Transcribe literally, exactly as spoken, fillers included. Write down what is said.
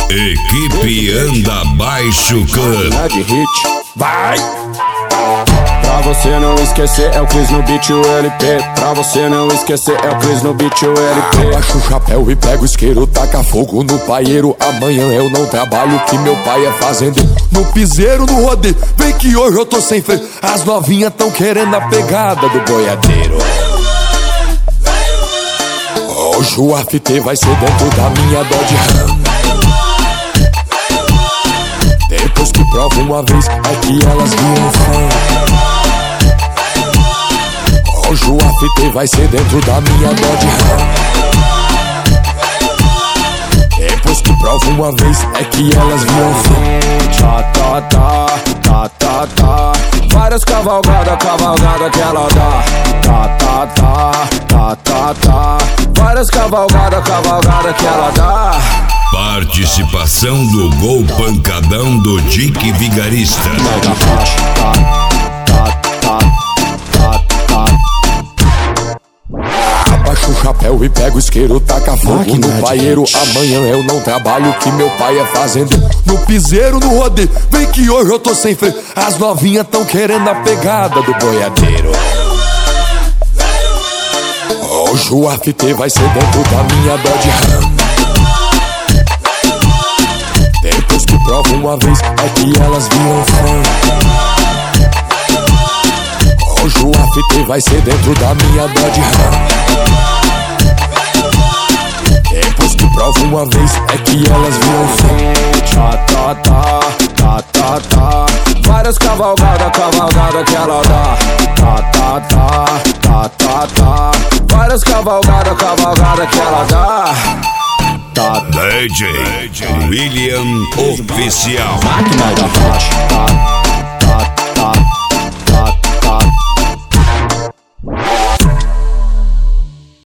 Equipe Anda Baixo Clã. De hit, vai! Pra você não esquecer é o Cris no beat e o L P. Pra você não esquecer é o Cris no beat e o L P. Abaixa o chapéu e pega o isqueiro, taca fogo no paieiro. Amanhã eu não trabalho, que meu pai é fazendeiro. No piseiro, no rodeio, vem que hoje eu tô sem freio. As novinhas tão querendo a pegada do boiadeiro. Hoje o after vai ser dentro da minha Dodge Ram. Depois que prova uma vez, é que elas viram fã. Hoje o after vai ser dentro da minha Dodge Ram. Depois que prova uma vez, é que elas viram fã. Tá, tá, tá, tá, tá, tá. Várias cavalgadas, cavalgada que ela dá. Tá, tá, tá, tá, tá, tá. Várias cavalgadas, cavalgada que ela dá. Participação do Gol Pancadão do Dick Vigarista. Mega hot, tá, tá, tá, tá, tá. Abaixa o chapéu e pega o isqueiro, taca fogo Máquina no paieiro. Amanhã eu não trabalho, que meu pai é fazendeiro. No piseiro, no rodeio, vem que hoje eu tô sem freio. As novinhas tão querendo a pegada do boiadeiro. Hoje o after vai ser dentro da minha Dodge Ram. Depois que prova uma vez, é que elas viram fã. Hoje o after vai ser dentro da minha Dodge Ram. Depois que prova uma vez, é que elas viram fã. Tá, tá, tá, tá, tá, tá. Várias cavalgadas, cavalgada que ela dá. Tá, tá, tá, tá, tá, tá. Várias cavalgadas, cavalgada que ela dá. Tá, D J William Oficial. Máquina de hot, tá.